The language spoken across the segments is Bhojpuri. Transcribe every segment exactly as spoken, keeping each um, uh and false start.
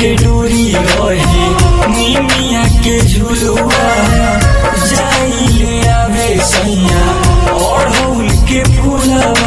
के डोरी रहे निमिया के झुलुआ जाई ले आवे सैया अड़हुल के फूलवा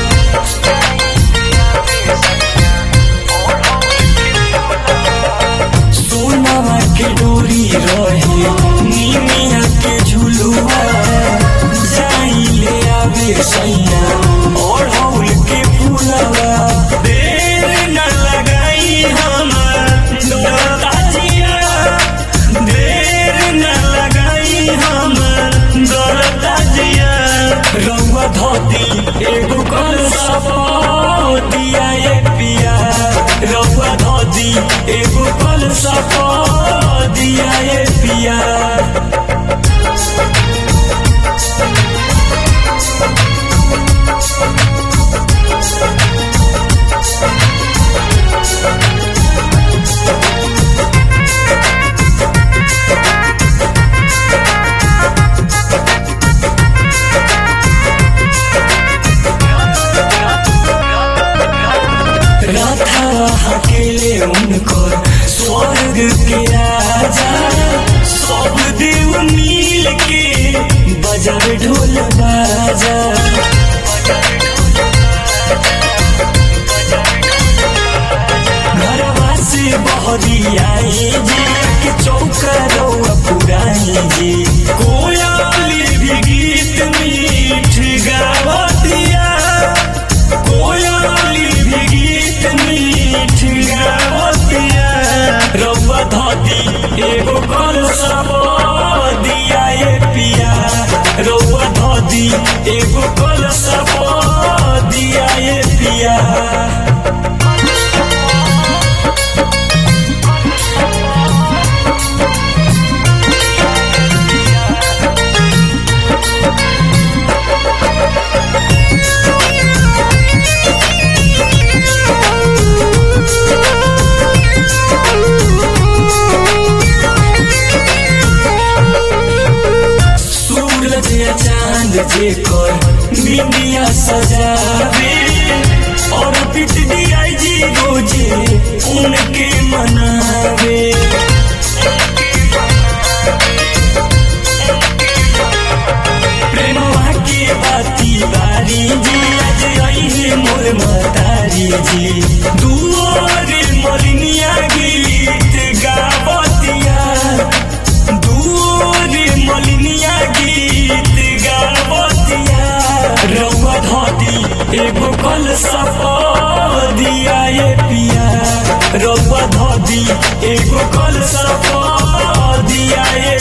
सोनावा के डोरी रहे निमिया के झुलुआ जाई ले आवे सैया अड़हुल के फूलवा देर न लगाई हमर दरदाजिया देर न लगाई हमर दरदाजिया रउआ धोती एगो कलसा दिया ये पिया रउआ धोती एगो कलसा दिया ये पिया अकेले उनको स्वर्ग के राजा सब देव मिल के बजावे ढोल बाजा घरवा से बहरी आई जी के चौका रउआ पुरानी जी कोयली भी गीत मीठ गावतिया कोयली भी गीत मीठ गावतिया रउआ धोती एगो कलसा दिया ये पिया रउआ धोती एगो कलसा दिया ये पिया चांद जेकर बिंदिया सजावे और पिट दिया जी रोजे उनके मनावे प्रेमवा के बाती बारी जी आज आई है मोर मतारी जी दुआरे मलिनिया गीत गावतिया दुआरे मलिनिया गीत रउआ धोती एगो कलसा दिया ये पिया रउआ धोती एगो कलसा दिया ये